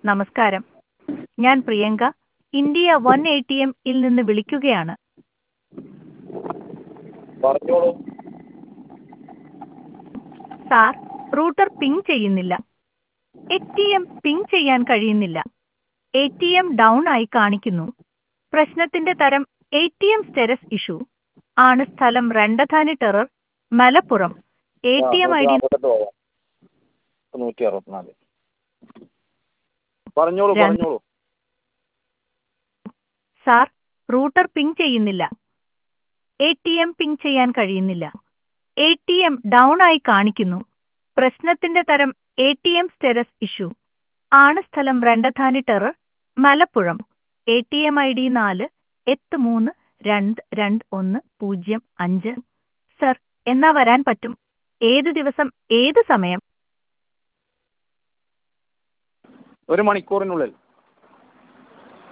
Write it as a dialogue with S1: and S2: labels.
S1: നമസ്കാരം. ഞാൻ പ്രിയങ്ക, ഇന്ത്യ 1 ൽ നിന്ന് വിളിക്കുകയാണ്.
S2: പറഞ്ഞോളൂ.
S1: സാർ, റൂട്ടർ പിങ് ചെയ്യുന്നില്ല. പിങ് ചെയ്യാൻ കഴിയുന്നില്ല. ഡൗൺ ആയി കാണിക്കുന്നു. പ്രശ്നത്തിന്റെ തരം സ്റ്റെരസ് ഇഷ്യൂ ആണ്. സ്ഥലം രണ്ടധാനി ടെറർ, മലപ്പുറം. I D
S2: 164. പറഞ്ഞോളൂ.
S1: സാർ, റൂട്ടർ പിങ് ചെയ്യുന്നില്ല. പിങ് ചെയ്യാൻ കഴിയുന്നില്ല. ഡൗൺ ആയി കാണിക്കുന്നു. പ്രശ്നത്തിന്റെ തരം സ്റ്റെരസ് ഇഷ്യൂ ആണ്. സ്ഥലം രണ്ടധാനി ടെറർ, മലപ്പുറം. I D 483221005. സർ, എന്നാ വരാൻ പറ്റും? ഏത് ദിവസം, ഏത് സമയം?
S2: 1 മണിക്കൂറിനുള്ളിൽ.